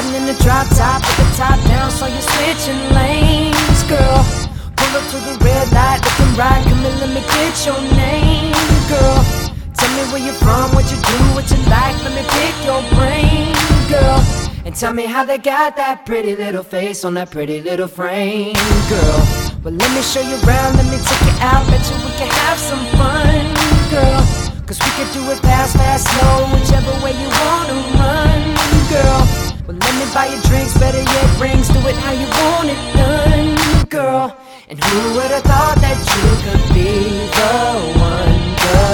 Sitting in the drop top with the top down, so you're switching lanes, girl. Pull up to the red light, looking right, come and let me get your name, girl. Tell me where you're from, what you do, what you like, let me pick your brain, girl. And tell me how they got that pretty little face on that pretty little frame, girl. Well, let me show you around, let me take you out, bet you we can have some fun, girl. Cause we could do it fast, fast, slow, whichever way you wanna run, girl. Well, let me buy you drinks, better yet rings, do it how you want it done, girl. And who would've thought